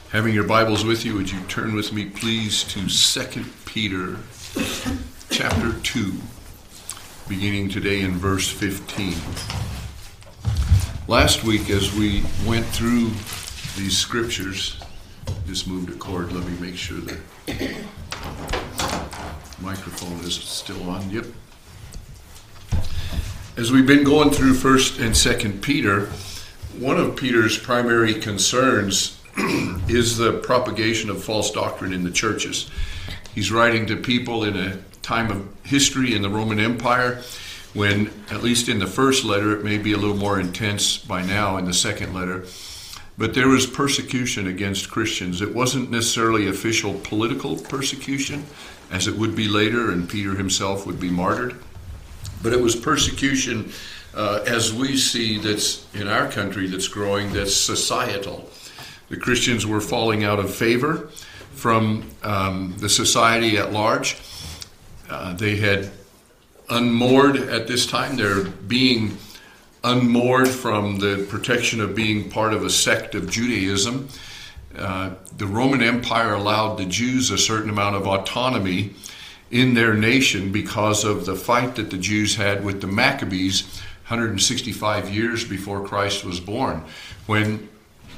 Having your Bibles with you, would you turn with me, please, to 2 Peter chapter 2, beginning today in verse 15. Last week, as we went through these scriptures, just moved a cord. Let me make sure the microphone is still on. Yep. As we've been going through 1st and 2nd Peter, one of Peter's primary concerns is the propagation of false doctrine in the churches. He's writing to people in a time of history in the Roman Empire when, at least in the first letter, it may be a little more intense by now in the second letter, but there was persecution against Christians. It wasn't necessarily official political persecution, as it would be later, and Peter himself would be martyred, but it was persecution, as we see that's in our country that's growing, that's societal. The Christians were falling out of favor from the society at large. They had unmoored at this time. They're being unmoored from the protection of being part of a sect of Judaism. The Roman Empire allowed the Jews a certain amount of autonomy in their nation because of the fight that the Jews had with the Maccabees 165 years before Christ was born, when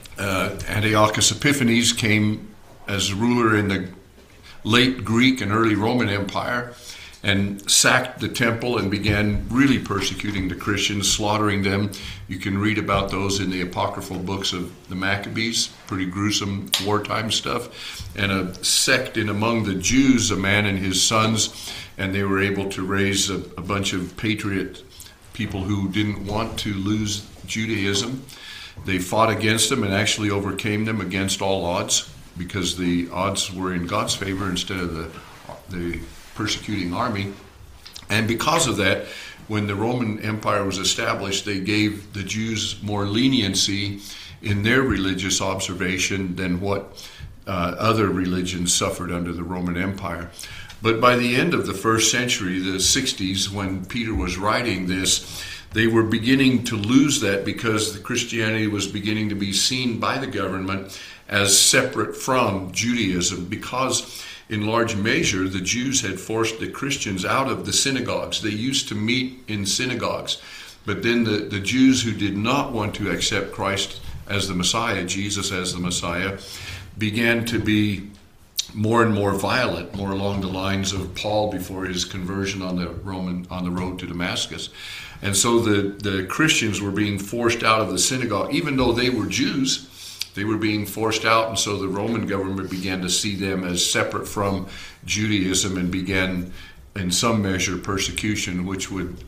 Antiochus Epiphanes came as ruler in the late Greek and early Roman Empire and sacked the temple and began really persecuting the Christians, slaughtering them. You can read about those in the apocryphal books of the Maccabees, pretty gruesome wartime stuff. And a sect in among the Jews, a man and his sons, and they were able to raise a bunch of patriot people who didn't want to lose Judaism. They fought against them and actually overcame them against all odds, because the odds were in God's favor instead of the persecuting army. And because of that, when the Roman Empire was established, they gave the Jews more leniency in their religious observation than what other religions suffered under the Roman Empire. But by the end of the first century, the 60s, when Peter was writing this, they were beginning to lose that because the Christianity was beginning to be seen by the government as separate from Judaism, because in large measure the Jews had forced the Christians out of the synagogues. They used to meet in synagogues, but then the Jews who did not want to accept Christ as the Messiah, Jesus as the Messiah, began to be more and more violent, more along the lines of Paul before his conversion on the road to Damascus. And so the Christians were being forced out of the synagogue. Even though they were Jews, they were being forced out, and so the Roman government began to see them as separate from Judaism and began, in some measure, persecution, which would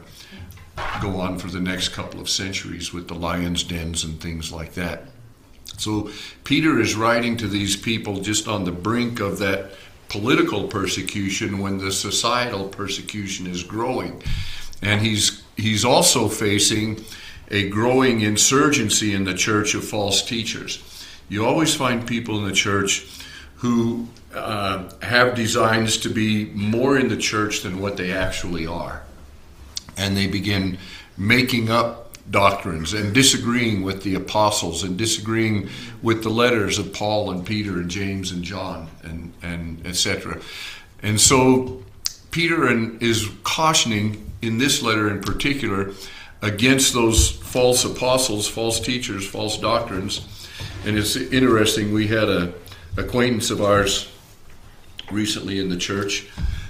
go on for the next couple of centuries with the lions' dens and things like that. So Peter is writing to these people just on the brink of that political persecution when the societal persecution is growing. And he's also facing a growing insurgency in the church of false teachers. You always find people in the church who have designs to be more in the church than what they actually are. And they begin making up doctrines and disagreeing with the apostles and disagreeing with the letters of Paul and Peter and James and John and etc. And so Peter is cautioning in this letter in particular against those false apostles, false teachers, false doctrines. And it's interesting, we had an acquaintance of ours recently in the church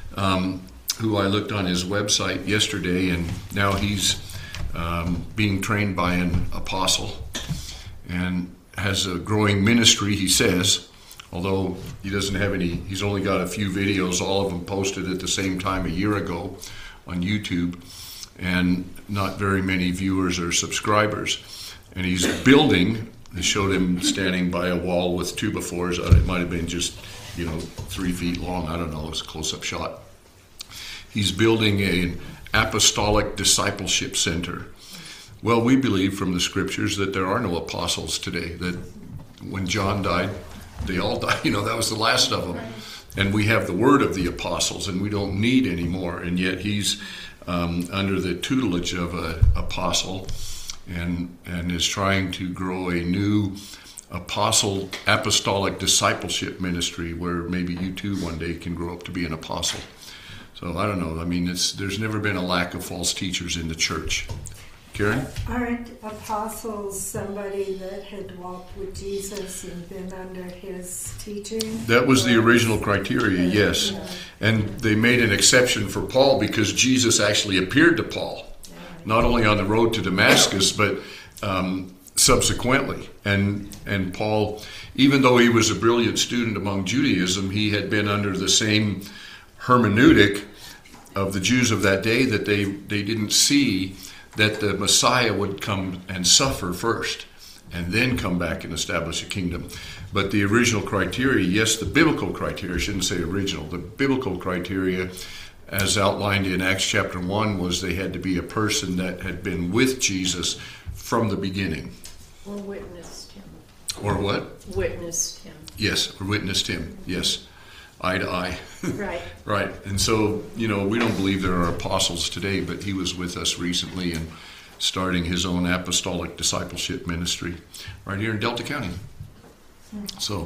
who I looked on his website yesterday, and now he's being trained by an apostle and has a growing ministry, he says, although he doesn't have any. He's only got a few videos, all of them posted at the same time a year ago on YouTube, and not very many viewers or subscribers. And he's building. They showed him standing by a wall with 2x4s. It might have been just 3 feet long, I don't know, it was a close-up shot. He's building an apostolic discipleship center. Well, we believe from the scriptures that there are no apostles today, that when John died, they all died. That was the last of them. And we have the word of the apostles, and we don't need any more. And yet he's under the tutelage of an apostle and is trying to grow a new apostle, apostolic discipleship ministry where maybe you too one day can grow up to be an apostle. So I don't know. I mean, there's never been a lack of false teachers in the church. Karen? Aren't apostles somebody that had walked with Jesus and been under his teaching? That was the original criteria, yes. Yeah. And they made an exception for Paul because Jesus actually appeared to Paul, not only on the road to Damascus, but subsequently. And Paul, even though he was a brilliant student among Judaism, he had been under the same hermeneutic of the Jews of that day that they didn't see that the Messiah would come and suffer first and then come back and establish a kingdom. But the original criteria, yes, the biblical criteria, I shouldn't say original, the biblical criteria as outlined in Acts chapter 1 was they had to be a person that had been with Jesus from the beginning. Or witnessed him. Or what? Witnessed him. Yes, or witnessed him, yes. Eye to eye. Right. Right. And so, we don't believe there are apostles today, but he was with us recently and starting his own apostolic discipleship ministry right here in Delta County. So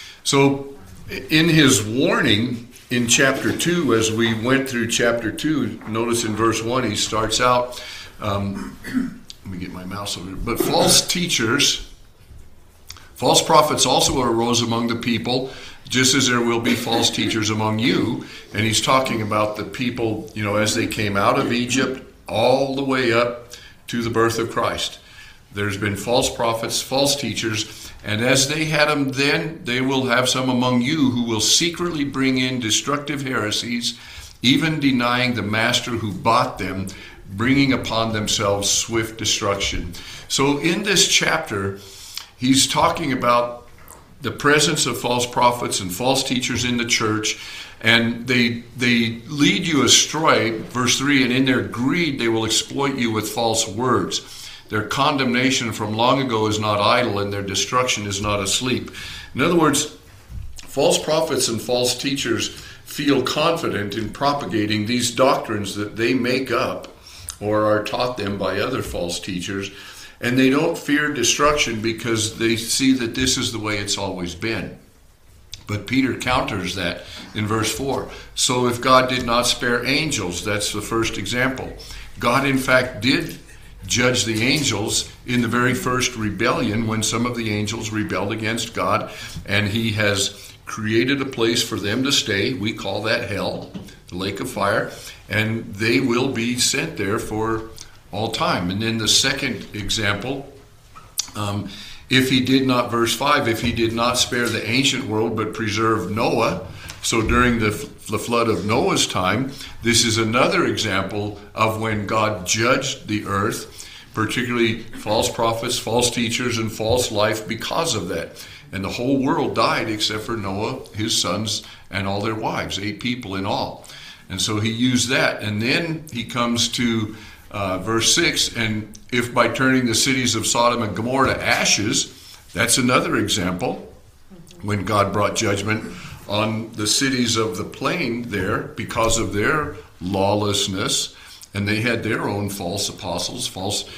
in his warning in chapter 2, as we went through chapter 2, notice in verse 1, he starts out, let me get my mouse over here, but false teachers, false prophets also arose among the people, just as there will be false teachers among you. And he's talking about the people, as they came out of Egypt all the way up to the birth of Christ. There's been false prophets, false teachers, and as they had them then, they will have some among you who will secretly bring in destructive heresies, even denying the master who bought them, bringing upon themselves swift destruction. So in this chapter, he's talking about the presence of false prophets and false teachers in the church, and they lead you astray, verse 3, and in their greed they will exploit you with false words. Their condemnation from long ago is not idle, and their destruction is not asleep. In other words, false prophets and false teachers feel confident in propagating these doctrines that they make up or are taught them by other false teachers, and they don't fear destruction because they see that this is the way it's always been. But Peter counters that in verse 4. So if God did not spare angels, that's the first example. God, in fact, did judge the angels in the very first rebellion when some of the angels rebelled against God, and he has created a place for them to stay. We call that hell, the lake of fire, and they will be sent there for all time. And then the second example, if he did not, verse 5, if he did not spare the ancient world but preserved Noah, so during the flood of Noah's time, this is another example of when God judged the earth, particularly false prophets, false teachers, and false life because of that. And the whole world died except for Noah, his sons, and all their wives, 8 people in all. And so he used that. And then he comes to verse 6, and if by turning the cities of Sodom and Gomorrah to ashes, that's another example when God brought judgment on the cities of the plain there because of their lawlessness, and they had their own false apostles,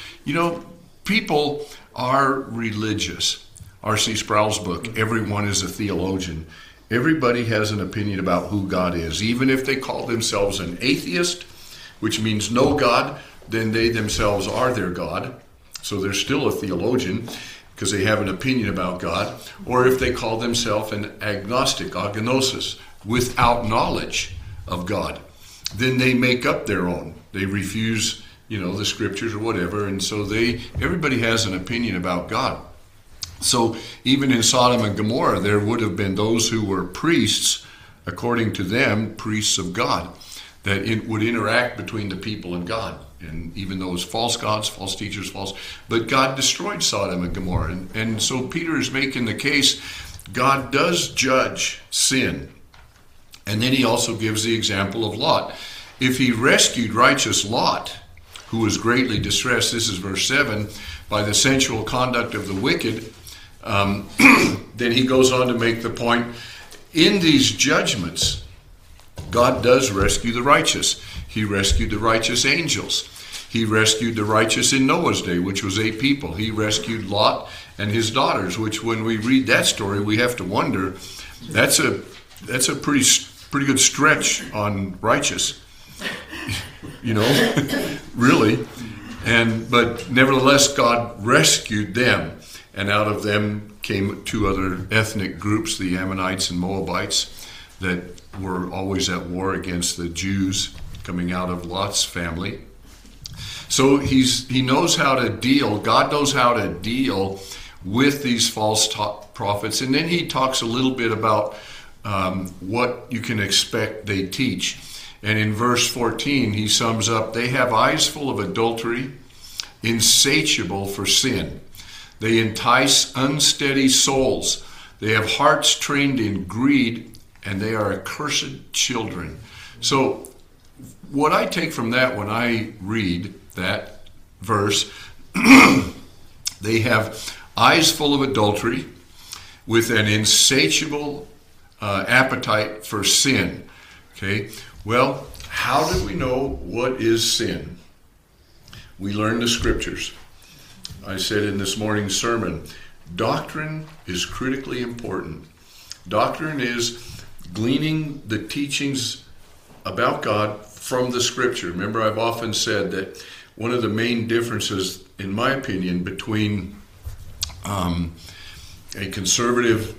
people are religious. R.C. Sproul's book, Everyone is a Theologian. Everybody has an opinion about who God is. Even if they call themselves an atheist, which means no God, then they themselves are their God. So they're still a theologian because they have an opinion about God. Or if they call themselves an agnostic, agnosis, without knowledge of God, then they make up their own. They refuse, the scriptures or whatever. And so everybody has an opinion about God. So even in Sodom and Gomorrah, there would have been those who were priests, according to them, priests of God, that it would interact between the people and God. And even those false gods, false teachers, but God destroyed Sodom and Gomorrah. And so Peter is making the case, God does judge sin. And then he also gives the example of Lot. If he rescued righteous Lot, who was greatly distressed, this is verse 7, by the sensual conduct of the wicked, then he goes on to make the point, in these judgments, God does rescue the righteous. He rescued the righteous angels. He rescued the righteous in Noah's day, which was 8 people. He rescued Lot and his daughters, which when we read that story, we have to wonder, that's a pretty good stretch on righteous, really. But nevertheless, God rescued them, and out of them came two other ethnic groups, the Ammonites and Moabites, that were always at war against the Jews coming out of Lot's family. So he knows how to deal, God knows how to deal with these false prophets. And then he talks a little bit about what you can expect they teach. And in verse 14, he sums up, they have eyes full of adultery, insatiable for sin. They entice unsteady souls. They have hearts trained in greed, and they are accursed children. So what I take from that when I read that verse, they have eyes full of adultery with an insatiable appetite for sin. Okay, well, how do we know what is sin? We learn the scriptures. I said in this morning's sermon, doctrine is critically important. Doctrine is gleaning the teachings about God from the scripture. Remember, I've often said that one of the main differences, in my opinion, between a conservative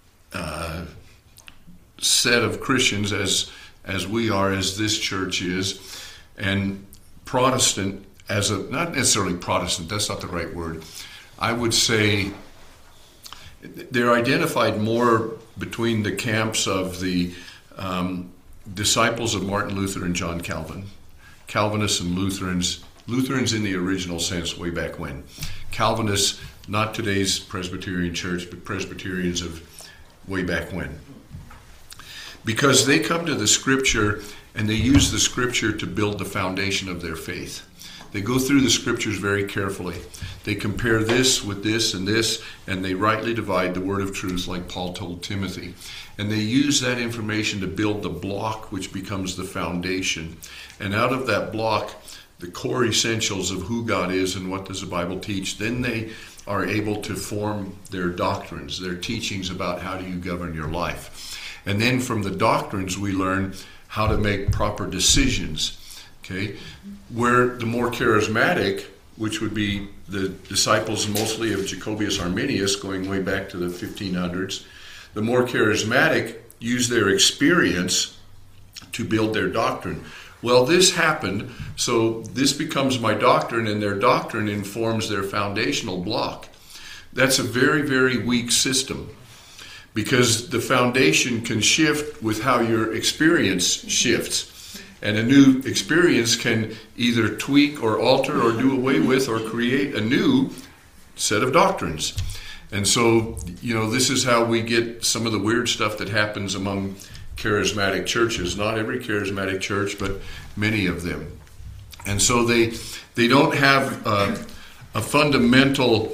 set of Christians as we are, as this church is, and Protestant as not necessarily Protestant, that's not the right word. I would say they're identified more between the camps of the disciples of Martin Luther and John Calvin. Calvinists and Lutherans in the original sense way back when. Calvinists, not today's Presbyterian church, but Presbyterians of way back when. Because they come to the scripture and they use the scripture to build the foundation of their faith. They go through the scriptures very carefully. They compare this with this, and they rightly divide the word of truth like Paul told Timothy. And they use that information to build the block which becomes the foundation. And out of that block, the core essentials of who God is and what does the Bible teach, then they are able to form their doctrines, their teachings about how do you govern your life. And then from the doctrines we learn how to make proper decisions. Okay, where the more charismatic, which would be the disciples mostly of Jacobius Arminius going way back to the 1500s, the more charismatic use their experience to build their doctrine. Well, this happened, so this becomes my doctrine, and their doctrine informs their foundational block. That's a very, very weak system, because the foundation can shift with how your experience shifts. And a new experience can either tweak or alter or do away with or create a new set of doctrines. And so, this is how we get some of the weird stuff that happens among charismatic churches. Not every charismatic church, but many of them. And so they don't have a fundamental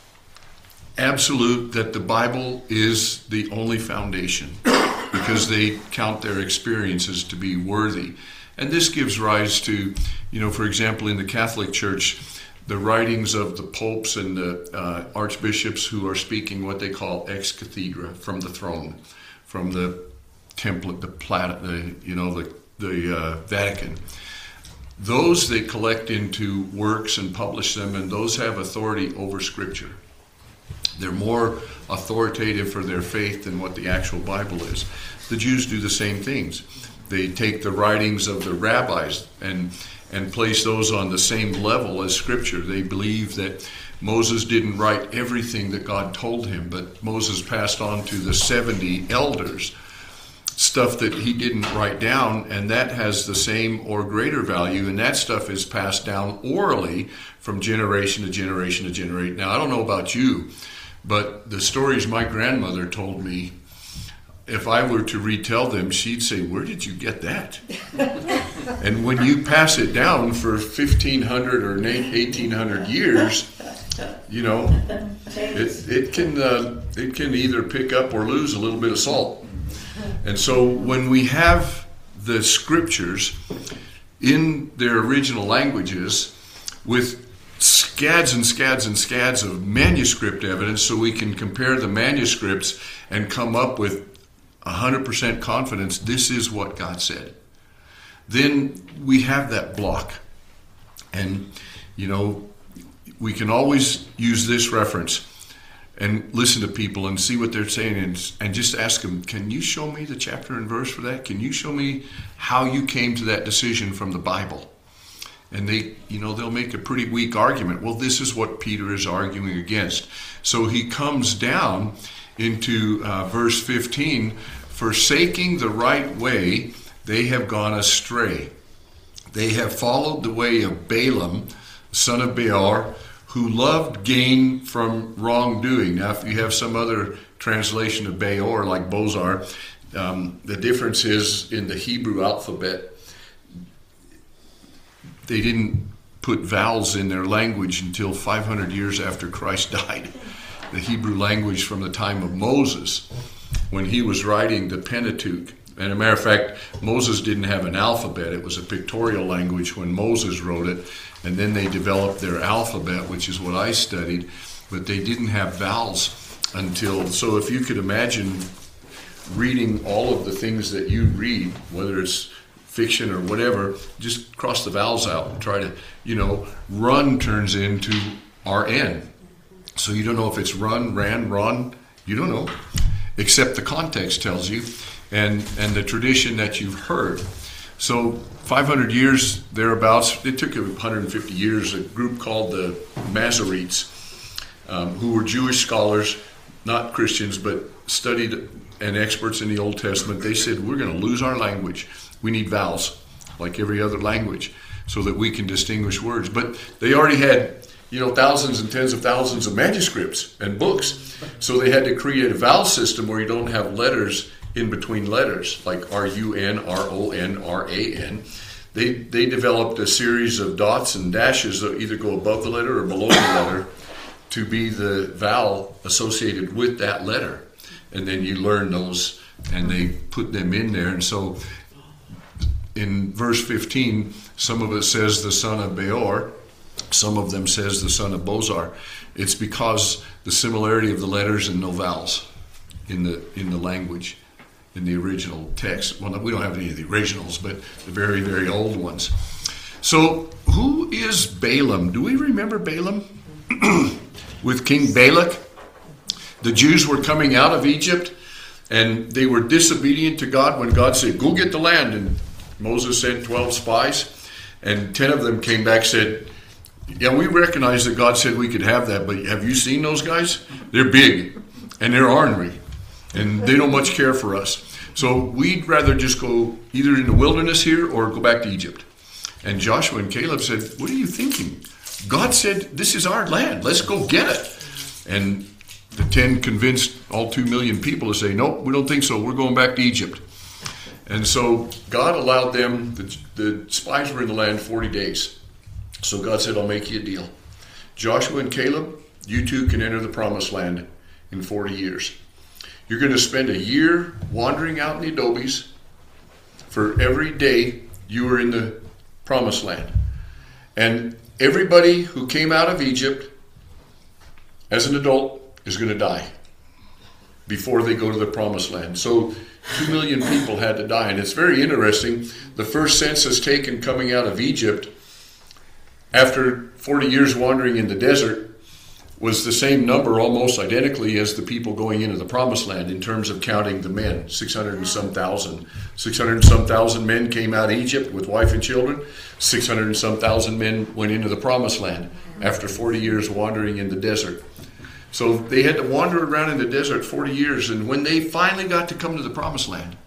absolute that the Bible is the only foundation, because they count their experiences to be worthy. And this gives rise to, for example, in the Catholic Church, the writings of the popes and the archbishops who are speaking what they call ex cathedra, from the throne, from the template, the Vatican. Those they collect into works and publish them, and those have authority over Scripture. They're more authoritative for their faith than what the actual Bible is. The Jews do the same things. They take the writings of the rabbis and place those on the same level as Scripture. They believe that Moses didn't write everything that God told him, but Moses passed on to the 70 elders stuff that he didn't write down, and that has the same or greater value, and that stuff is passed down orally from generation to generation to generation. Now, I don't know about you, but the stories my grandmother told me, if I were to retell them, she'd say, "Where did you get that?" And when you pass it down for 1,500 or 1,800 years, it can either pick up or lose a little bit of salt. And so when we have the scriptures in their original languages with scads and scads and scads of manuscript evidence so we can compare the manuscripts and come up with 100% confidence this is what God said. Then we have that block. And, we can always use this reference and listen to people and see what they're saying and just ask them, can you show me the chapter and verse for that? Can you show me how you came to that decision from the Bible? And they'll make a pretty weak argument. Well, this is what Peter is arguing against. So he comes down into verse 15, forsaking the right way, they have gone astray. They have followed the way of Balaam, son of Beor, who loved gain from wrongdoing. Now, if you have some other translation of Beor, like Bozar, the difference is in the Hebrew alphabet, they didn't put vowels in their language until 500 years after Christ died. The Hebrew language from the time of Moses, when he was writing the Pentateuch. And as a matter of fact, Moses didn't have an alphabet. It was a pictorial language when Moses wrote it. And then they developed their alphabet, which is what I studied. But they didn't have vowels until... So if you could imagine reading all of the things that you read, whether it's fiction or whatever, just cross the vowels out and try to, run turns into RN. So you don't know if it's run, ran, run. You don't know. Except the context tells you. And the tradition that you've heard. So 500 years thereabouts, it took 150 years, a group called the Masoretes, who were Jewish scholars, not Christians, but studied and experts in the Old Testament. They said, we're going to lose our language. We need vowels, like every other language, so that we can distinguish words. But they already had, thousands and tens of thousands of manuscripts and books. So they had to create a vowel system where you don't have letters in between letters, like R-U-N, R-O-N, R-A-N. They developed a series of dots and dashes that either go above the letter or below the letter to be the vowel associated with that letter. And then you learn those, and they put them in there. And so in verse 15, some of it says the son of Beor, some of them says the son of Bozar. It's because the similarity of the letters and no vowels in the language. In the original text. Well, we don't have any of the originals, but the very, very old ones. So, who is Balaam? Do we remember Balaam? With King Balak? The Jews were coming out of Egypt, and they were disobedient to God when God said, go get the land. And Moses sent 12 spies, and 10 of them came back and said, yeah, we recognize that God said we could have that, but have you seen those guys? They're big, and they're ornery. And they don't much care for us. So we'd rather just go either in the wilderness here or go back to Egypt. And Joshua and Caleb said, what are you thinking? God said, this is our land. Let's go get it. And the 10 convinced all 2 million people to say, nope, we don't think so. We're going back to Egypt. And so God allowed them, the spies were in the land 40 days. So God said, I'll make you a deal. Joshua and Caleb, you two can enter the promised land in 40 years. You're going to spend a year wandering out in the adobes for every day you were in the promised land. And everybody who came out of Egypt as an adult is going to die before they go to the promised land. So 2 million people had to die. And it's very interesting. The first census taken coming out of Egypt after 40 years wandering in the desert was the same number, almost identically, as the people going into the promised land in terms of counting the men, 600 and some thousand. 600 and some thousand men came out of Egypt with wife and children. 600 and some thousand men went into the promised land after 40 years wandering in the desert. So they had to wander around in the desert 40 years, and when they finally got to come to the promised land,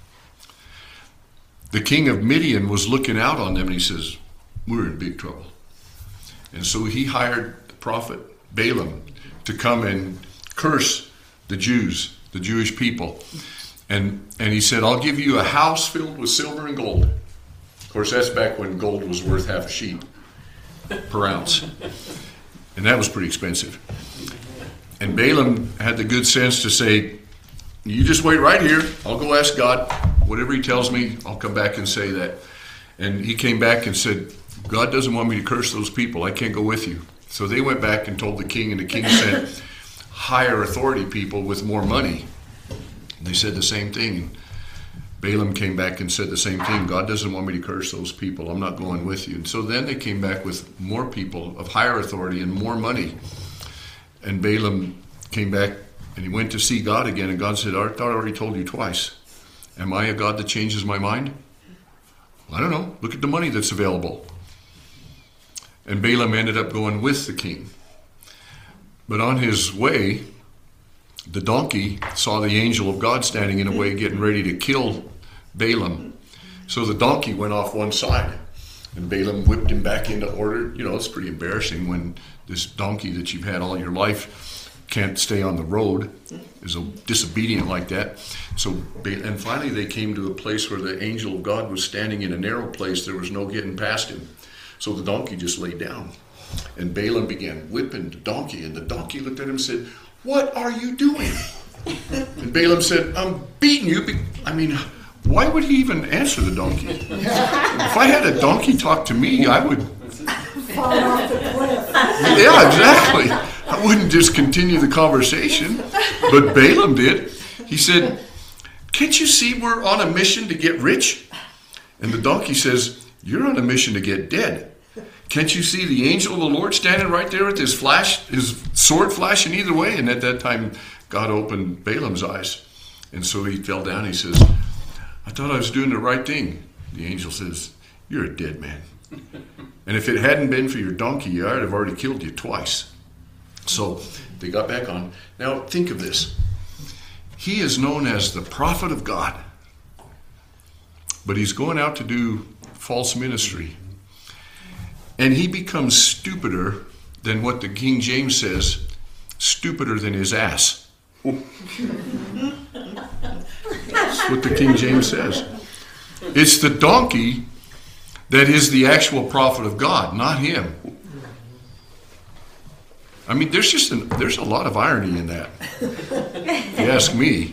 the king of Midian was looking out on them, and he says, we're in big trouble. And so he hired the prophet Balaam to come and curse the Jews, the Jewish people. And he said, I'll give you a house filled with silver and gold. Of course, that's back when gold was worth half a sheep per ounce. And that was pretty expensive. And Balaam had the good sense to say, you just wait right here. I'll go ask God. Whatever he tells me, I'll come back and say that. And he came back and said, God doesn't want me to curse those people. I can't go with you. So they went back and told the king, and the king sent higher authority people with more money. They said the same thing. Balaam came back and said the same thing. God doesn't want me to curse those people. I'm not going with you. And so then they came back with more people of higher authority and more money. And Balaam came back and he went to see God again. And God said, I thought I already told you twice. Am I a God that changes my mind? I don't know. Look at the money that's available. And Balaam ended up going with the king. But on his way, the donkey saw the angel of God standing in a way, getting ready to kill Balaam. So the donkey went off one side, and Balaam whipped him back into order. You know, it's pretty embarrassing when this donkey that you've had all your life can't stay on the road, is disobedient like that. And finally they came to a place where the angel of God was standing in a narrow place. There was no getting past him. So the donkey just laid down. And Balaam began whipping the donkey, and the donkey looked at him and said, "What are you doing?" And Balaam said, "I'm beating you." Why would he even answer the donkey? If I had a donkey talk to me, I would fall off the cliff. Yeah, exactly. I wouldn't just continue the conversation. But Balaam did. He said, "Can't you see we're on a mission to get rich?" And the donkey says, "You're on a mission to get dead. Can't you see the angel of the Lord standing right there with his sword flashing either way?" And at that time, God opened Balaam's eyes. And so he fell down. He says, "I thought I was doing the right thing." The angel says, "You're a dead man. And if it hadn't been for your donkey, I'd have already killed you twice." So they got back on. Now think of this. He is known as the prophet of God. But he's going out to do false ministry. And he becomes stupider than what the King James says, stupider than his ass. That's what the King James says. It's the donkey that is the actual prophet of God, not him. I mean, there's a lot of irony in that, if you ask me.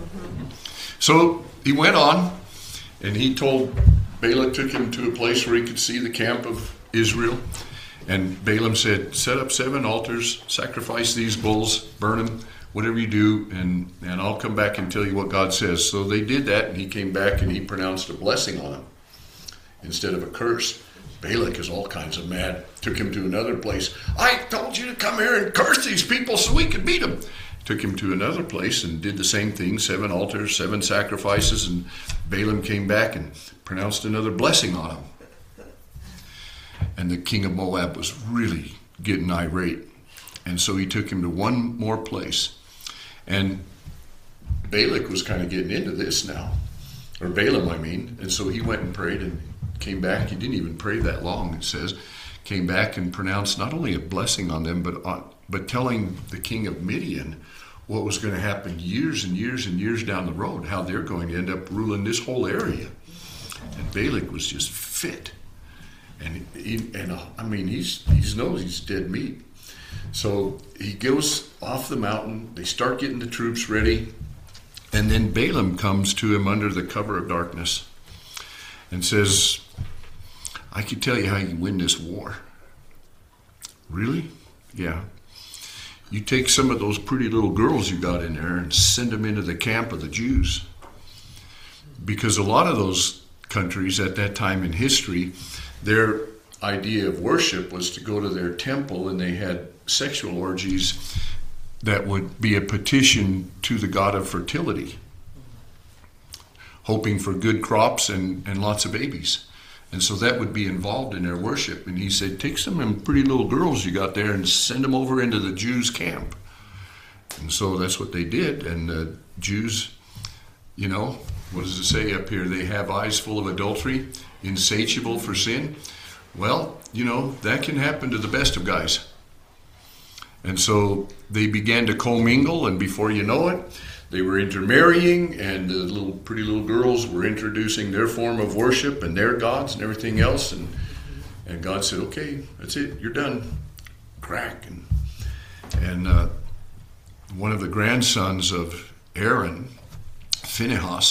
So he went on, and he told Balak, took him to a place where he could see the camp of Israel. And Balaam said, "Set up 7 altars, sacrifice these bulls, burn them, whatever you do, and I'll come back and tell you what God says." So they did that, and he came back and he pronounced a blessing on them instead of a curse. Balak is all kinds of mad. Took him to another place. "I told you to come here and curse these people so we could beat them." Took him to another place and did the same thing, 7 altars, 7 sacrifices, and Balaam came back and pronounced another blessing on him. And the king of Moab was really getting irate. And so he took him to one more place. And Balak was kind of getting into this now. Or Balaam, I mean. And so he went and prayed and came back. He didn't even pray that long, it says. Came back and pronounced not only a blessing on them, but telling the king of Midian what was going to happen years and years and years down the road, how they're going to end up ruling this whole area. And Balak was just fit. And he knows he's dead meat. So he goes off the mountain. They start getting the troops ready. And then Balaam comes to him under the cover of darkness and says, "I can tell you how you win this war." "Really?" "Yeah. You take some of those pretty little girls you got in there and send them into the camp of the Jews." Because a lot of those countries at that time in history, their idea of worship was to go to their temple, and they had sexual orgies that would be a petition to the god of fertility, hoping for good crops and lots of babies. And so that would be involved in their worship. And he said, "Take some of them pretty little girls you got there and send them over into the Jews' camp." And so that's what they did. And the Jews, what does it say up here? They have eyes full of adultery, insatiable for sin. Well, that can happen to the best of guys. And so they began to commingle, and before you know it, they were intermarrying, and the pretty little girls were introducing their form of worship and their gods and everything else. And God said, "Okay, that's it. You're done." Crack. And one of the grandsons of Aaron, Phinehas,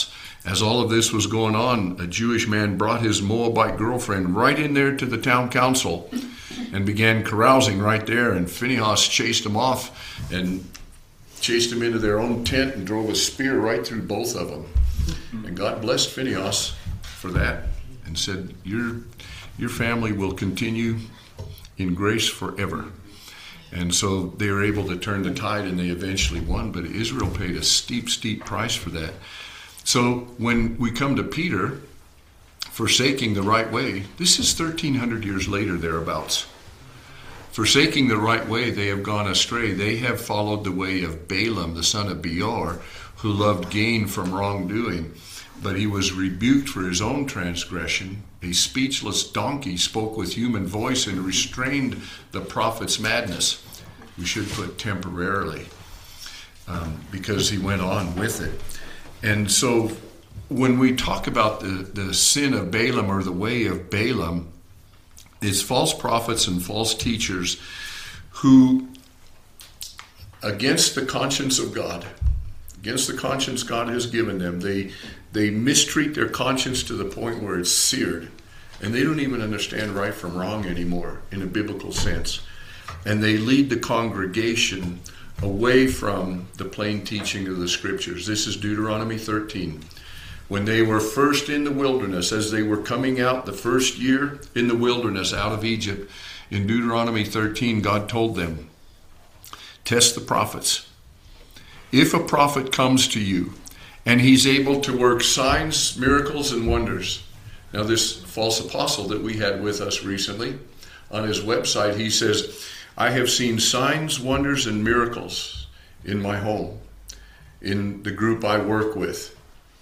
As all of this was going on, a Jewish man brought his Moabite girlfriend right in there to the town council and began carousing right there. And Phinehas chased him off and chased him into their own tent and drove a spear right through both of them. And God blessed Phinehas for that and said, your family will continue in grace forever. And so they were able to turn the tide, and they eventually won. But Israel paid a steep, steep price for that. So when we come to Peter, forsaking the right way, this is 1,300 years later, thereabouts. Forsaking the right way, they have gone astray. They have followed the way of Balaam, the son of Beor, who loved gain from wrongdoing. But he was rebuked for his own transgression. A speechless donkey spoke with human voice and restrained the prophet's madness. We should put temporarily, because he went on with it. And so when we talk about the sin of Balaam or the way of Balaam, it's false prophets and false teachers who, against the conscience of God, against the conscience God has given them, they mistreat their conscience to the point where it's seared. And they don't even understand right from wrong anymore in a biblical sense. And they lead the congregation away from the plain teaching of the Scriptures. This is Deuteronomy 13. When they were first in the wilderness, as they were coming out the first year in the wilderness out of Egypt, in Deuteronomy 13, God told them, test the prophets. If a prophet comes to you and he's able to work signs, miracles, and wonders. Now this false apostle that we had with us recently, on his website, he says, I have seen signs, wonders, and miracles in my home, in the group I work with.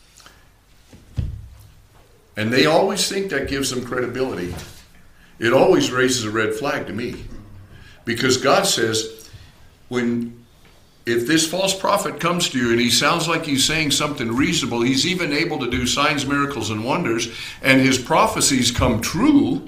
And they always think that gives them credibility. It always raises a red flag to me. Because God says, if this false prophet comes to you and he sounds like he's saying something reasonable, he's even able to do signs, miracles, and wonders, and his prophecies come true,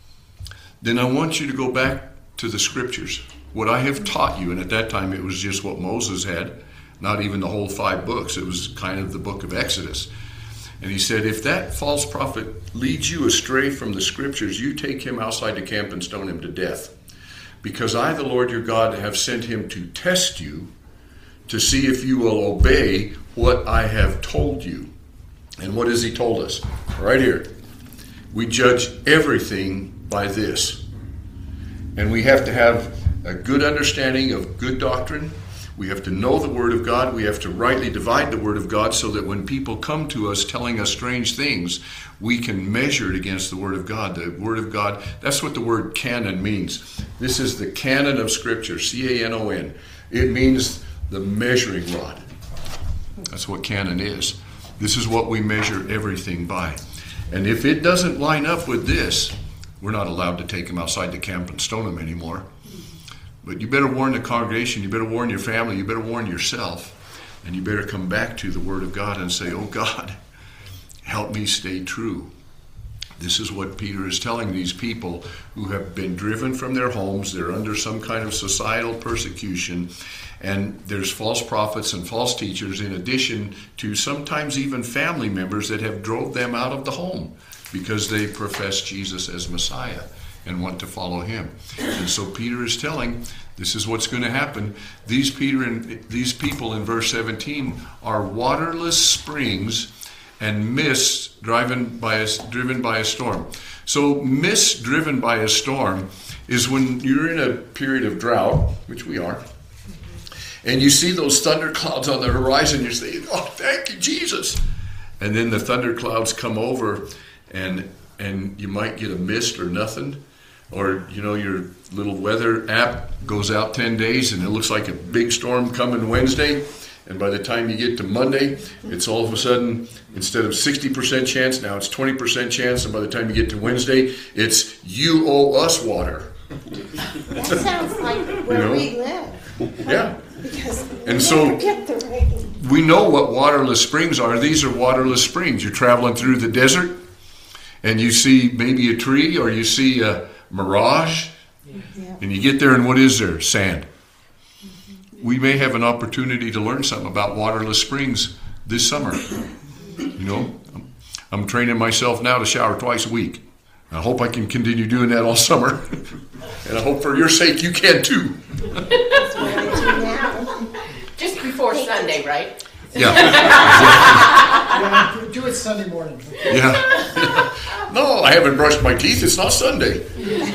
then I want you to go back to the Scriptures, what I have taught you. And at that time it was just what Moses had, not even the whole 5 books. It was kind of the book of Exodus. And he said, if that false prophet leads you astray from the Scriptures, you take him outside the camp and stone him to death. Because I, the Lord your God, have sent him to test you, to see if you will obey what I have told you. And what has he told us? Right here. We judge everything by this. And we have to have a good understanding of good doctrine. We have to know the Word of God. We have to rightly divide the Word of God so that when people come to us telling us strange things, we can measure it against the Word of God. The Word of God, that's what the word canon means. This is the canon of Scripture, C-A-N-O-N. It means the measuring rod. That's what canon is. This is what we measure everything by. And if it doesn't line up with this, we're not allowed to take him outside the camp and stone him anymore. But you better warn the congregation, you better warn your family, you better warn yourself, and you better come back to the Word of God and say, oh God, help me stay true. This is what Peter is telling these people who have been driven from their homes. They're under some kind of societal persecution, and there's false prophets and false teachers, in addition to sometimes even family members that have drove them out of the home because they profess Jesus as Messiah and want to follow him. And so Peter is telling, this is what's going to happen. These people in verse 17 are waterless springs and mist driven by a storm. So mist driven by a storm is when you're in a period of drought, which we are, and you see those thunder clouds on the horizon. You're saying, oh, thank you, Jesus. And then the thunder clouds come over, and you might get a mist or nothing. Or, your little weather app goes out 10 days and it looks like a big storm coming Wednesday. And by the time you get to Monday, it's all of a sudden, instead of 60% chance, now it's 20% chance. And by the time you get to Wednesday, it's you owe us water. That sounds like where we live. Yeah. Because and so get the rain. We know what waterless springs are. These are waterless springs. You're traveling through the desert and you see maybe a tree or you see a mirage, and you get there and what is there? Sand. We may have an opportunity to learn something about waterless springs this summer. You know, I'm training myself now to shower twice a week. I hope I can continue doing that all summer. And I hope for your sake you can too. That's what I do now. Just before Sunday, right? Yeah. Yeah, do it Sunday morning. Yeah. No, I haven't brushed my teeth. It's not Sunday.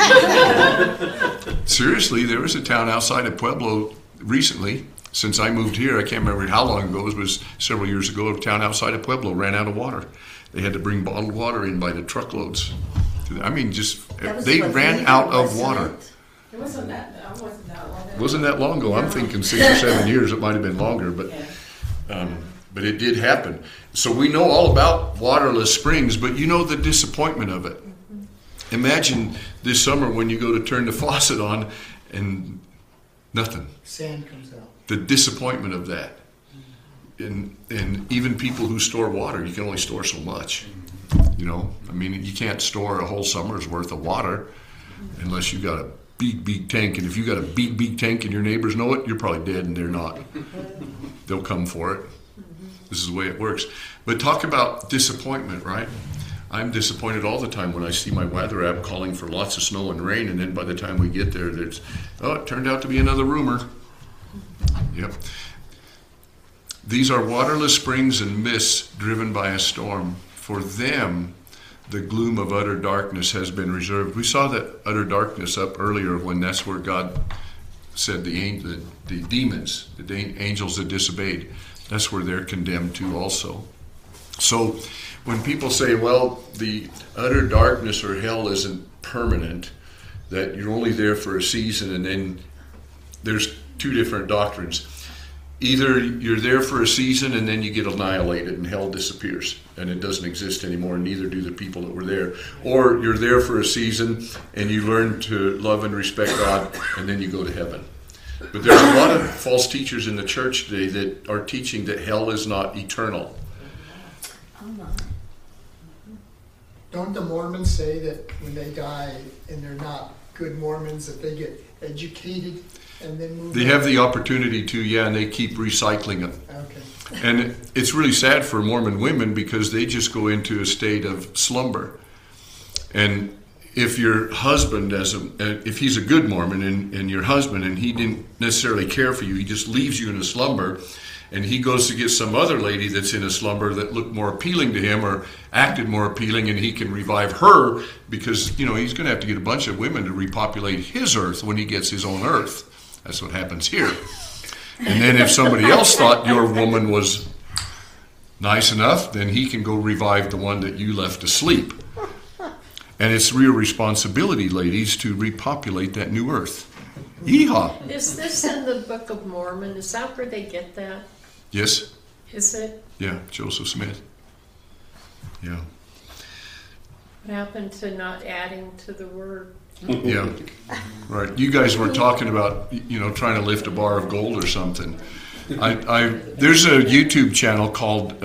Seriously, there was a town outside of Pueblo recently. Since I moved here, I can't remember how long ago. It was several years ago. A town outside of Pueblo ran out of water. They had to bring bottled water in by the truckloads. I mean, they ran out of water. It wasn't that long. Wasn't that long ago? I'm thinking 6 or 7 years. It might have been longer, but it did happen. So we know all about waterless springs, but you know the disappointment of it. Imagine this summer when you go to turn the faucet on and nothing. Sand comes out. The disappointment of that. And even people who store water, you can only store so much. You know, I mean, you can't store a whole summer's worth of water unless you've got a big tank. And if you got a big tank and your neighbors know it, you're probably dead and they're not. They'll come for it. This is the way it works. But talk about disappointment, right? I'm disappointed all the time when I see my weather app calling for lots of snow and rain, and then by the time we get there, it turned out to be another rumor. Yep. These are waterless springs and mists driven by a storm. For them, the gloom of utter darkness has been reserved. We saw that utter darkness up earlier when that's where God said the demons, the angels that disobeyed, that's where they're condemned to also. So when people say, well, the utter darkness or hell isn't permanent, that you're only there for a season, and then there's two different doctrines. Either you're there for a season and then you get annihilated and hell disappears and it doesn't exist anymore, and neither do the people that were there. Or you're there for a season and you learn to love and respect God and then you go to heaven. But there's a lot of false teachers in the church today that are teaching that hell is not eternal. Don't the Mormons say that when they die and they're not good Mormons, that they get educated and then move They on? have the opportunity to, yeah, and they keep recycling it. Okay. And it's really sad for Mormon women because they just go into a state of slumber. And if your husband, if he's a good Mormon and your husband, and he didn't necessarily care for you, he just leaves you in a slumber, and he goes to get some other lady that's in a slumber that looked more appealing to him or acted more appealing, and he can revive her because, you know, he's going to have to get a bunch of women to repopulate his earth when he gets his own earth. That's what happens here. And then if somebody else thought your woman was nice enough, then he can go revive the one that you left asleep. And it's real responsibility, ladies, to repopulate that new earth. Yeehaw! Is this in the Book of Mormon? Is that where they get that? Yes? Is it? Yeah, Joseph Smith. Yeah. What happened to not adding to the word? Yeah, right. You guys were talking about, you know, trying to lift a bar of gold or something. There's a YouTube channel called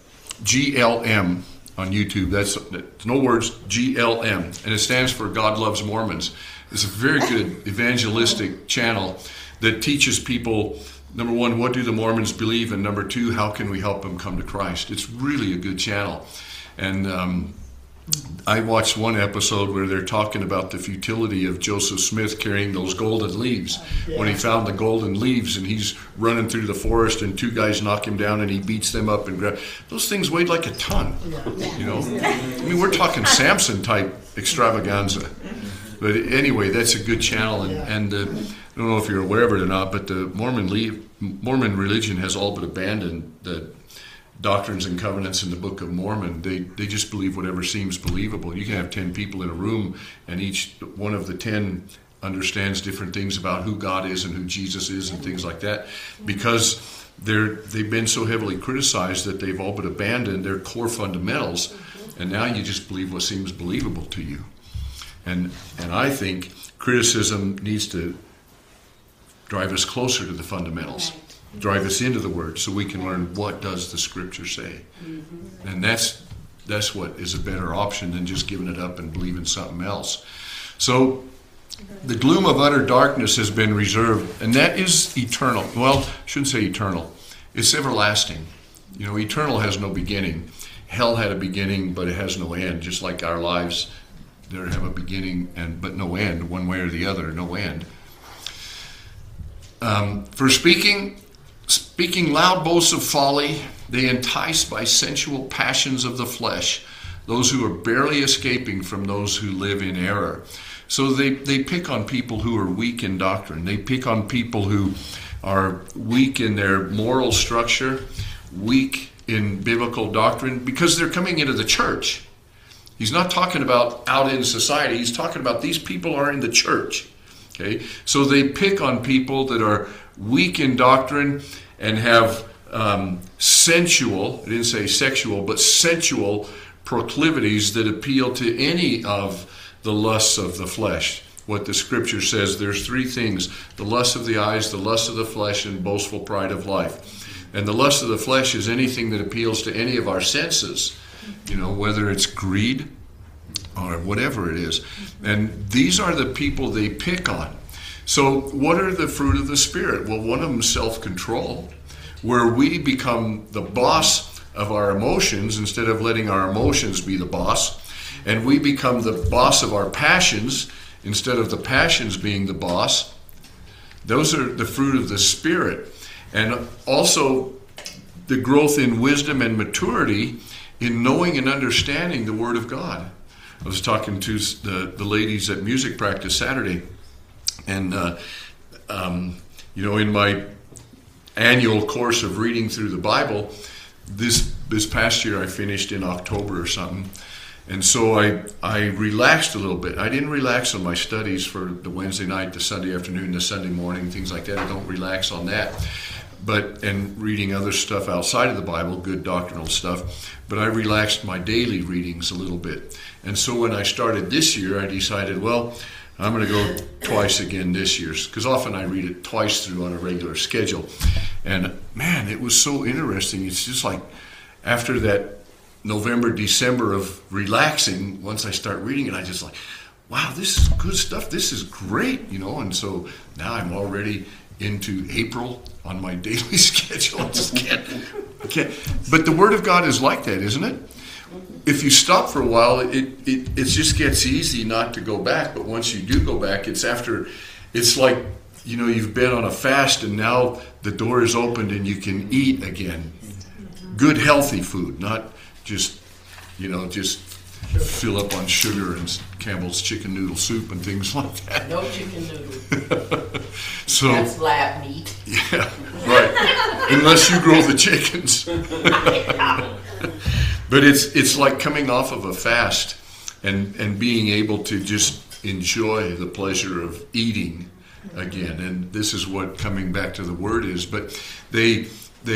GLM on YouTube. That's no words, GLM, and it stands for God Loves Mormons. It's a very good evangelistic channel that teaches people, number one, what do the Mormons believe, and number two, how can we help them come to Christ. It's really a good channel. And I watched one episode where they're talking about the futility of Joseph Smith carrying those golden leaves. When he found the golden leaves and he's running through the forest and two guys knock him down and he beats them up and grab. Those things weighed like a ton, you know. I mean, we're talking Samson type extravaganza. But anyway, that's a good channel, and I don't know if you're aware of it or not, but the Mormon religion has all but abandoned the doctrines and covenants in the Book of Mormon. They just believe whatever seems believable. You can have 10 people in a room, and each one of the 10 understands different things about who God is and who Jesus is and things like that, because they've been so heavily criticized that they've all but abandoned their core fundamentals, and now you just believe what seems believable to you. And I think criticism needs to drive us closer to the fundamentals, drive us into the Word, so we can learn what does the Scripture say. And that's what is a better option than just giving it up and believing something else. So the gloom of utter darkness has been reserved, and that is eternal. Well, I shouldn't say eternal. It's everlasting. You know, eternal has no beginning. hell had a beginning, but it has no end. Just like our lives, they have a beginning but no end, one way or the other, no end. For speaking loud boasts of folly, they entice by sensual passions of the flesh those who are barely escaping from those who live in error. So they pick on people who are weak in doctrine. They pick on people who are weak in their moral structure, weak in biblical doctrine, because they're coming into the church. He's not talking about out in society. He's talking about these people are in the church. Okay, so they pick on people that are weak in doctrine and have sensual, I didn't say sexual, but sensual proclivities that appeal to any of the lusts of the flesh. What the scripture says, there's three things: the lust of the eyes, the lust of the flesh, and boastful pride of life. And the lust of the flesh is anything that appeals to any of our senses, whether it's greed or whatever it is. And these are the people they pick on. So what are the fruit of the Spirit? Well, one of them is self-control, where we become the boss of our emotions instead of letting our emotions be the boss. And we become the boss of our passions instead of the passions being the boss. Those are the fruit of the Spirit. And also the growth in wisdom and maturity in knowing and understanding the Word of God. I was talking to the ladies at music practice Saturday, and in my annual course of reading through the Bible, this past year I finished in October or something, and so I relaxed a little bit. I didn't relax on my studies for the Wednesday night, the Sunday afternoon, the Sunday morning, things like that. I don't relax on that. And reading other stuff outside of the Bible, good doctrinal stuff, but I relaxed my daily readings a little bit. And so when I started this year, I decided, well, I'm going to go twice again this year, because often I read it twice through on a regular schedule. And man, it was so interesting. It's just like after that November, December of relaxing, once I start reading it, I just like, wow, this is good stuff. This is great, And so now I'm already into April on my daily schedule. I just can't. But the Word of God is like that, isn't it? If you stop for a while, it just gets easy not to go back. But once you do go back, it's like, you've been on a fast and now the door is opened and you can eat again. Good, healthy food, not just fill up on sugar and Campbell's chicken noodle soup and things like that. No chicken noodle. So that's lab meat. Yeah, right. Unless you grow the chickens. But it's like coming off of a fast and being able to just enjoy the pleasure of eating again. And this is what coming back to the Word is. But they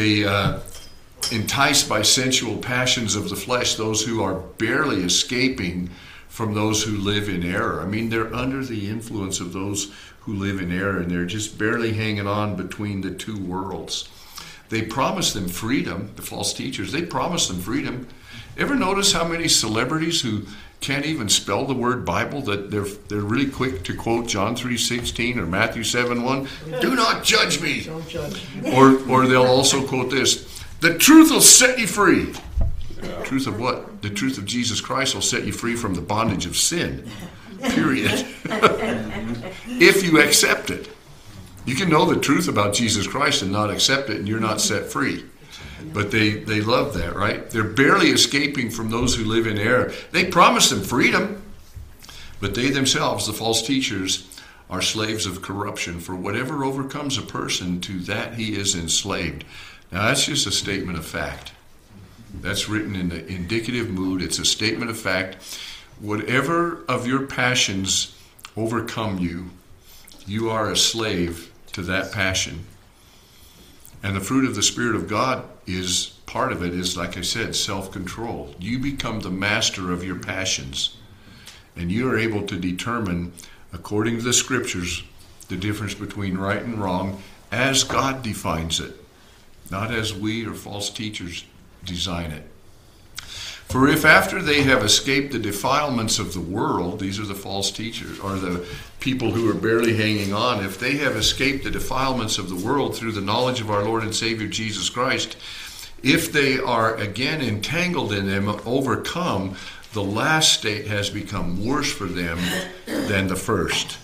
enticed by sensual passions of the flesh those who are barely escaping from those who live in error. I mean, they're under the influence of those who live in error, and they're just barely hanging on between the two worlds. They promise them freedom, the false teachers. They promise them freedom. Ever notice how many celebrities who can't even spell the word Bible, that they're really quick to quote John 3:16 or Matthew 7:1? Do not judge me. Don't judge. Or they'll also quote this: the truth will set you free. Truth of what? The truth of Jesus Christ will set you free from the bondage of sin. Period. If you accept it. You can know the truth about Jesus Christ and not accept it, and you're not set free. But they love that, right? They're barely escaping from those who live in error. They promise them freedom, but they themselves, the false teachers, are slaves of corruption. For whatever overcomes a person, to that he is enslaved. Now that's just a statement of fact. That's written in the indicative mood. It's a statement of fact. Whatever of your passions overcome you, you are a slave to that passion. And the fruit of the Spirit of God is, part of it is, like I said, self-control. You become the master of your passions. And you are able to determine, according to the Scriptures, the difference between right and wrong as God defines it, not as we or false teachers design it. For if after they have escaped the defilements of the world, these are the false teachers, or the people who are barely hanging on, if they have escaped the defilements of the world through the knowledge of our Lord and Savior Jesus Christ, If they are again entangled in them, overcome, the last state has become worse for them than the first.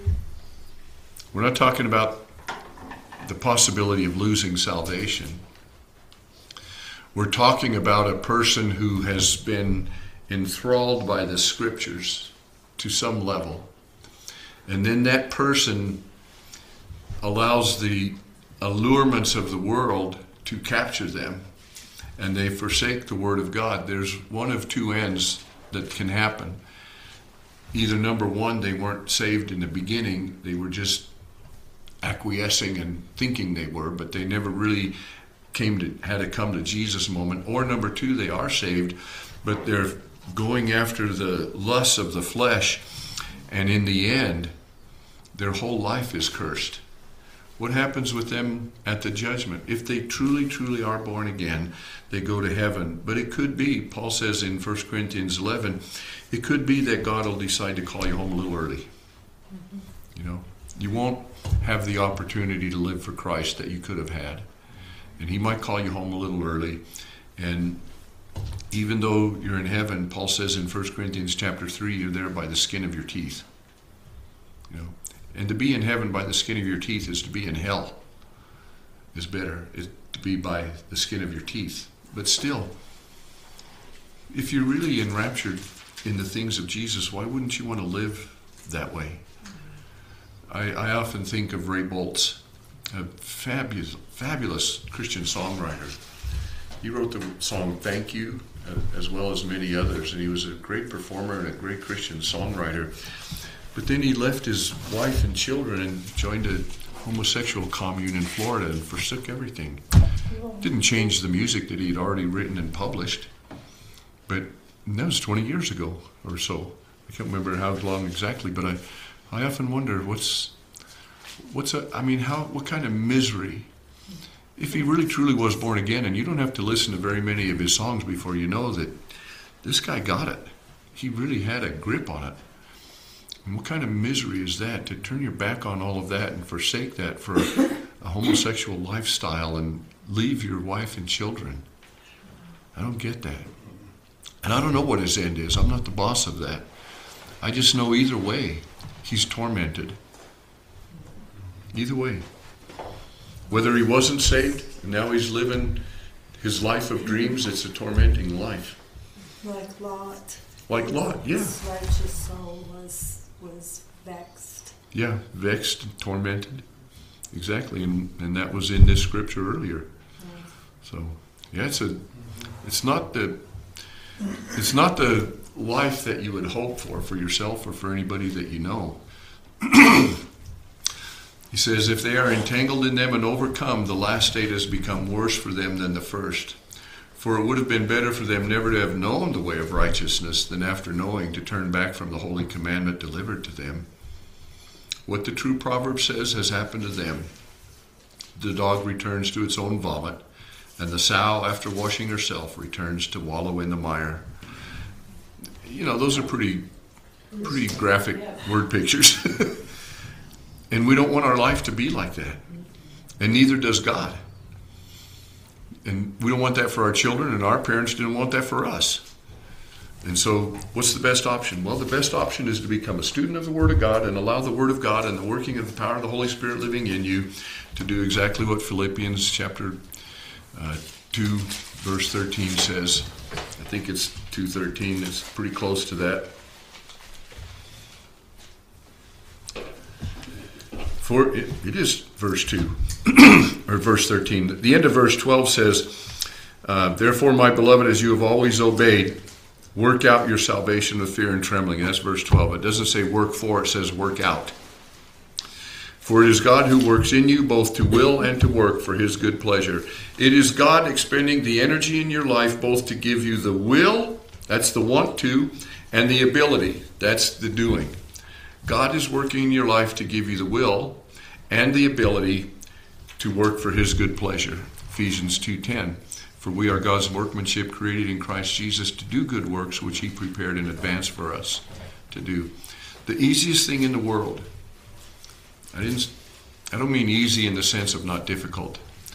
We're not talking about the possibility of losing salvation. We're talking about a person who has been enthralled by the scriptures to some level. And then that person allows the allurements of the world to capture them, and they forsake the Word of God. There's one of two ends that can happen. Either, number one, they weren't saved in the beginning, they were just acquiescing and thinking they were, but they never really had a come to Jesus moment. Or number two, they are saved, but they're going after the lusts of the flesh, and in the end, their whole life is cursed. What happens with them at the judgment? If they truly, truly are born again, they go to heaven. But it could be, Paul says in 1 Corinthians 11, it could be that God will decide to call you home a little early. You know, you won't have the opportunity to live for Christ that you could have had. And he might call you home a little early. And even though you're in heaven, Paul says in 1 Corinthians chapter 3, you're there by the skin of your teeth. You know, and to be in heaven by the skin of your teeth is to be in hell. Is better to be by the skin of your teeth. But still, if you're really enraptured in the things of Jesus, why wouldn't you want to live that way? I often think of Ray Boltz, a fabulous Christian songwriter. He wrote the song Thank You, as well as many others, and he was a great performer and a great Christian songwriter. But then he left his wife and children and joined a homosexual commune in Florida and forsook everything. Didn't change the music that he'd already written and published. But that was 20 years ago or so. I can't remember how long exactly, but I often wonder what kind of misery. If he really truly was born again, and you don't have to listen to very many of his songs before you know that this guy got it. He really had a grip on it. And what kind of misery is that, to turn your back on all of that and forsake that for a homosexual lifestyle and leave your wife and children? I don't get that. And I don't know what his end is. I'm not the boss of that. I just know either way, he's tormented. Either way. Whether he wasn't saved, and now he's living his life of dreams, it's a tormenting life. Like Lot. Like Lot, yeah. His righteous soul was vexed. Yeah, vexed, tormented. Exactly, and that was in this scripture earlier. So, yeah, it's not the life that you would hope for yourself or for anybody that you know. He says, if they are entangled in them and overcome, the last state has become worse for them than the first. For it would have been better for them never to have known the way of righteousness than after knowing to turn back from the holy commandment delivered to them. What the true proverb says has happened to them. The dog returns to its own vomit, and the sow, after washing herself, returns to wallow in the mire. You know, those are pretty graphic word pictures. And we don't want our life to be like that. And neither does God. And we don't want that for our children, and our parents didn't want that for us. And so what's the best option? Well, the best option is to become a student of the Word of God and allow the Word of God and the working of the power of the Holy Spirit living in you to do exactly what Philippians chapter 2, verse 13 says. I think it's 2:13. It's pretty close to that. For it is verse 2, or verse 13. The end of verse 12 says, therefore, my beloved, as you have always obeyed, work out your salvation with fear and trembling. That's verse 12. It doesn't say work for, it says work out. For it is God who works in you both to will and to work for his good pleasure. It is God expending the energy in your life both to give you the will, that's the want to, and the ability, that's the doing. God is working in your life to give you the will and the ability to work for his good pleasure. Ephesians 2:10. For we are God's workmanship created in Christ Jesus to do good works which he prepared in advance for us to do. The easiest thing in the world, I don't mean easy in the sense of not difficult.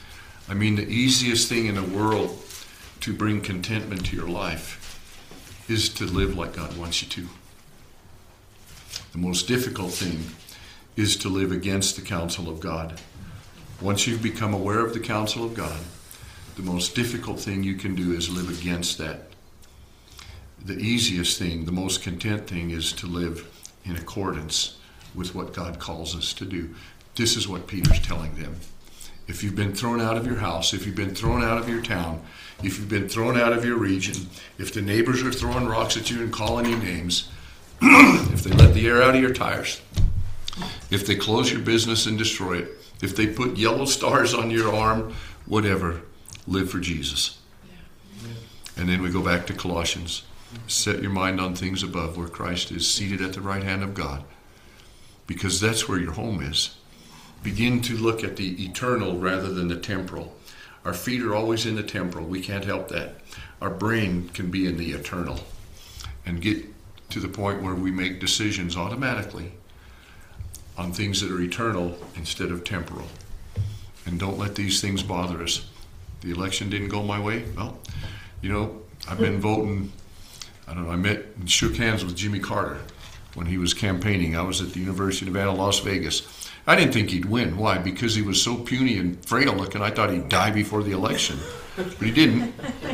I mean, the easiest thing in the world to bring contentment to your life is to live like God wants you to. The most difficult thing is to live against the counsel of God. Once you've become aware of the counsel of God, the most difficult thing you can do is live against that. The easiest thing, the most content thing, is to live in accordance with what God calls us to do. This is what Peter's telling them. If you've been thrown out of your house, if you've been thrown out of your town, if you've been thrown out of your region, if the neighbors are throwing rocks at you and calling you names, if they let the air out of your tires, if they close your business and destroy it, if they put yellow stars on your arm, whatever, live for Jesus. And then we go back to Colossians. Set your mind on things above, where Christ is seated at the right hand of God, because that's where your home is. Begin to look at the eternal rather than the temporal. Our feet are always in the temporal. We can't help that. Our brain can be in the eternal, and get to the point where we make decisions automatically on things that are eternal instead of temporal. And don't let these things bother us. The election didn't go my way. Well, I've been voting. I don't know, I met and shook hands with Jimmy Carter when he was campaigning. I was at the University of Nevada, Las Vegas. I didn't think he'd win. Why? Because he was so puny and frail looking, I thought he'd die before the election. But he didn't.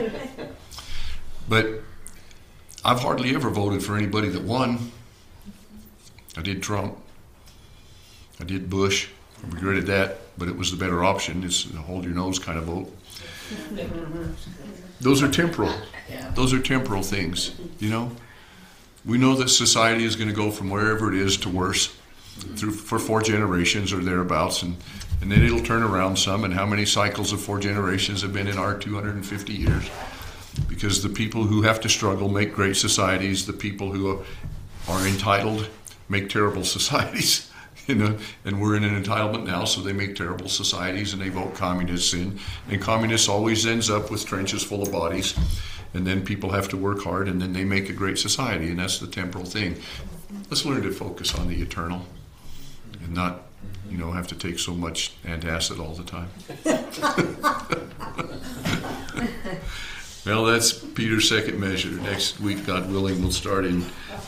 But I've hardly ever voted for anybody that won. I did Trump. I did Bush. I regretted that, but it was the better option. It's a hold your nose kind of vote. Those are temporal. Those are temporal things, We know that society is going to go from wherever it is to worse for 4 generations or thereabouts, and then it'll turn around some. And how many cycles of 4 generations have been in our 250 years? Because the people who have to struggle make great societies. The people who are entitled make terrible societies. And we're in an entitlement now, so they make terrible societies, and they vote communists in. And communists always ends up with trenches full of bodies, and then people have to work hard, and then they make a great society, and that's the temporal thing. Let's learn to focus on the eternal and not, have to take so much antacid all the time. Well, that's Peter's second measure. Next week, God willing, we'll start in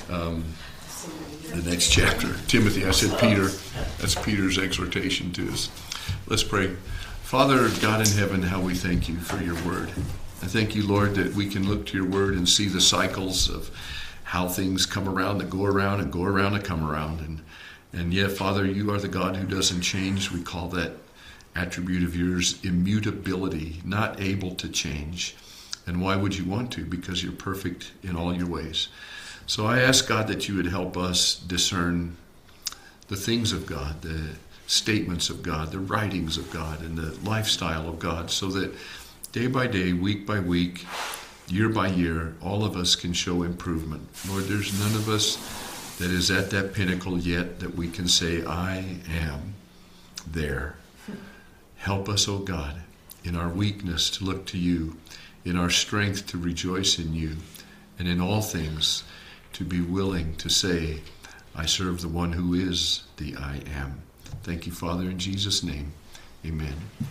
the next chapter. Timothy, I said Peter. That's Peter's exhortation to us. Let's pray. Father, God in heaven, how we thank you for your word. I thank you, Lord, that we can look to your word and see the cycles of how things come around that go around and go around and come around. And yet, Father, you are the God who doesn't change. We call that attribute of yours immutability, not able to change. And why would you want to? Because you're perfect in all your ways. So I ask, God, that you would help us discern the things of God, the statements of God, the writings of God, and the lifestyle of God, so that day by day, week by week, year by year, all of us can show improvement. Lord, there's none of us that is at that pinnacle yet that we can say, I am there. Help us, O God, in our weakness to look to you, in our strength to rejoice in you, and in all things to be willing to say, I serve the one who is the I am. Thank you, Father, in Jesus' name. Amen.